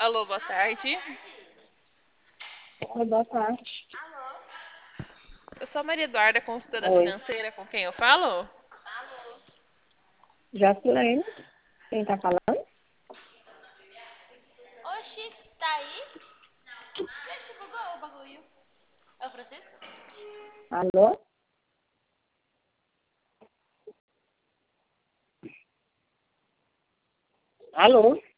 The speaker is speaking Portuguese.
Alô, boa tarde. Oi, boa tarde. Eu sou a Maria Eduarda, consultora Oi. financeira, com quem eu falo? Jacilene, quem tá falando? Oxi, tá aí? Gente, bugou o bagulho. É o Francisco? Alô? Alô?